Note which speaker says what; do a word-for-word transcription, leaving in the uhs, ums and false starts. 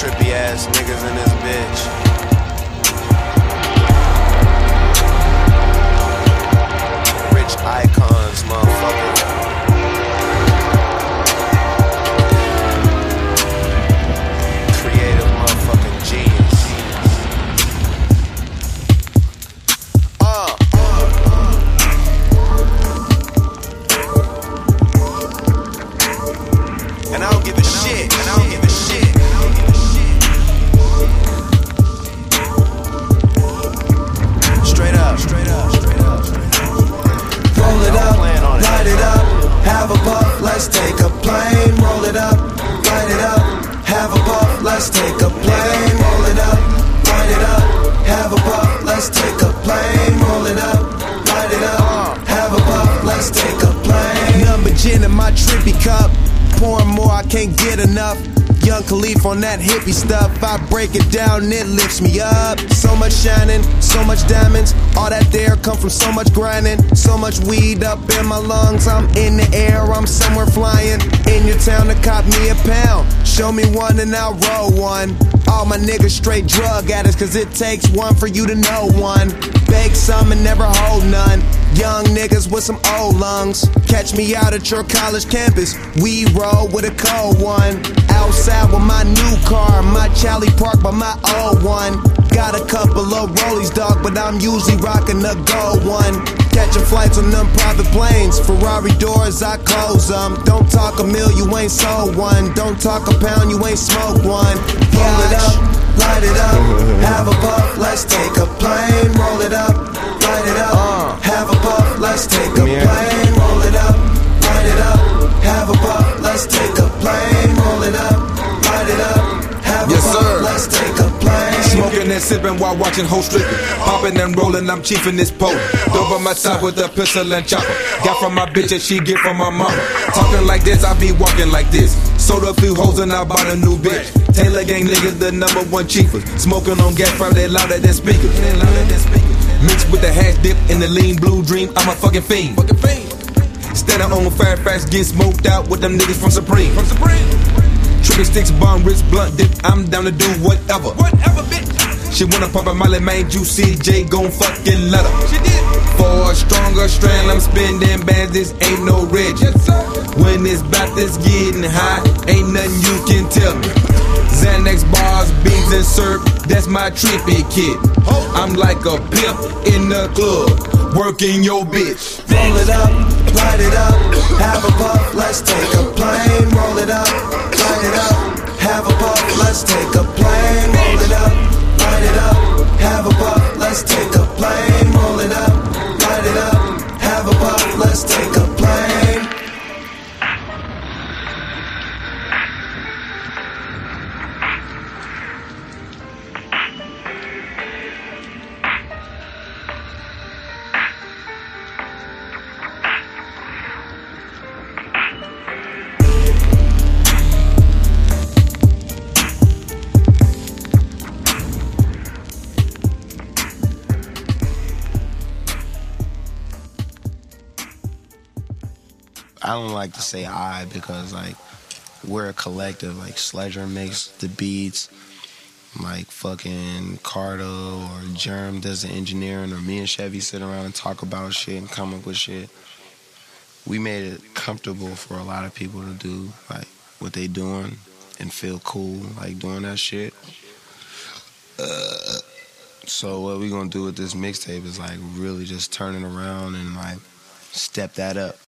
Speaker 1: trippy ass niggas in this bitch. Rich icons, motherfucker. Creative motherfucking genius. Uh, and I don't give a shit. And I don't give a shit. Straight up, straight up, straight up.
Speaker 2: Roll it up, light it up, have a puff, let's take a plane. Roll it up, light it up, have a puff, let's take a plane. Roll it up, light it up, have a puff, let's take a plane. Roll it up, light it up, have a puff, let's take a plane. Number gin in my trippy cup, pouring more, I can't get enough. Young Khalif on that hippie stuff. I break it down, it lifts me up. So much shining, so much diamonds. All that there come from so much grinding. So much weed up in my lungs. I'm in the air, I'm somewhere flying. In your town to cop me a pound. Show me one and I'll roll one. All my niggas straight drug addicts, cause it takes one for you to know one. Bake some and never hold none. Young niggas with some old lungs. Catch me out at your college campus. We roll with a cold one. Outside with my new car, my Charlie Park by my old one. Got a couple of rollies, dog, but I'm usually rocking the gold one. Catching flights on them private planes. Ferrari doors, I close them. Don't talk a mill, you ain't sold one. Don't talk a pound, you ain't smoked one. Roll it up, light it up, have a puff, let's take a plane. Roll it up, light it up, have a puff, let's take a plane. Roll it up, light it up, have a puff, let's take a plane. Roll it up, light it up, have a puff, let's take a plane.
Speaker 3: Smoking and sipping while watching whole stripping. Popping and rolling, I'm chiefing this pole. Dope on my side with a pistol and chopper. Got from my bitch and she get from my mama. Talking like this, I be walking like this. Sold a few hoes and I bought a new bitch. Taylor gang niggas, the number one chiefers. Smoking on gas, probably louder than speakers. Mixed with the hash dip in the lean blue dream, I'm a fucking fiend. Standing on fire fast, get smoked out with them niggas from Supreme. From Supreme. Trippy sticks, bomb, wrist, blunt dip. I'm down to do whatever. Whatever, bitch. She wanna pop a Molly, man, Juicy J gon' fucking let her. She did. For a stronger strand, I'm spending bands. This ain't no rich. Yes, sir. When it's bout this getting high, ain't nothing you can tell me. Xanax bars, beans and syrup, that's my trippy kid. I'm like a pimp in the club, working your bitch.
Speaker 2: Roll it up, light it up, have a puff, let's take a plane. Roll it up, light it up, have a puff, let's take a plane. Roll it up, light it up, have a puff, let's take a plane. Roll it up, light it up, have a puff, let's take a plane.
Speaker 1: I don't like to say I because like we're a collective. Like Sledger makes the beats, like fucking Cardo or Germ does the engineering, or me and Chevy sit around and talk about shit and come up with shit. We made it comfortable for a lot of people to do like what they doing and feel cool like doing that shit. Uh, so what we gonna do with this mixtape is like really just turn it around and like step that up.